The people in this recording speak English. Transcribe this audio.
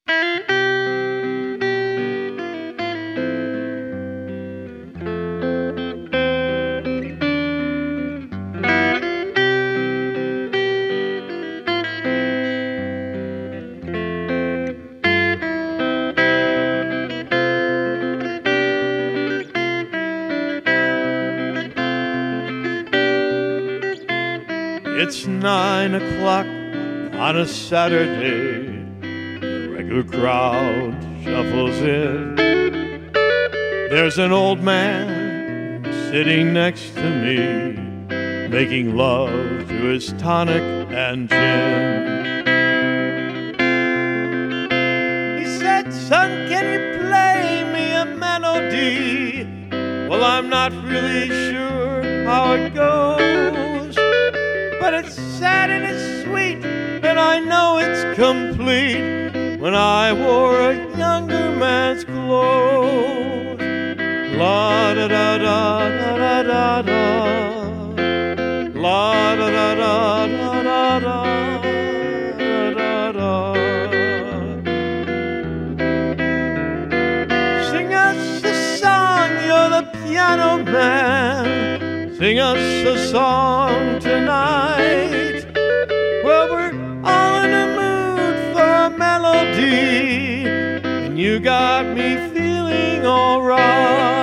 It's 9 o'clock on a Saturday. The regular crowd shuffles in. There's an old man sitting next to me, making love to his tonic and gin. He said, "Son, can you play me a melody?" Well, I'm not really sure how it goes, but it's sad and it's sweet, and I know it's complete when I wore a younger man's clothes. La da da da da da da da, la da da da da da da da da. Sing us a song, you're the piano man. Sing us a song tonight. Well, we're all in the mood for a melody, and you got me feeling alright.